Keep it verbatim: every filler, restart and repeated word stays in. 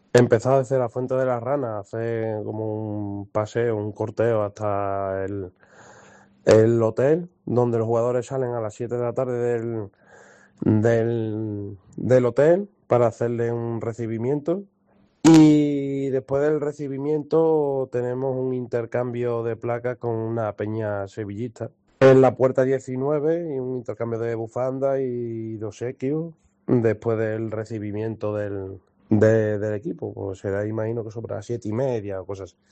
Empezar desde la Fuente de las Ranas, hacer como un paseo, un corteo hasta el, el hotel, donde los jugadores salen a las siete de la tarde del, del, del hotel para hacerle un recibimiento. Y después del recibimiento tenemos un intercambio de placas con una peña sevillista. En la puerta diecinueve y un intercambio de bufanda y de obsequios después del recibimiento del, de- del equipo. Pues será, imagino que sobre las siete y media o cosas así.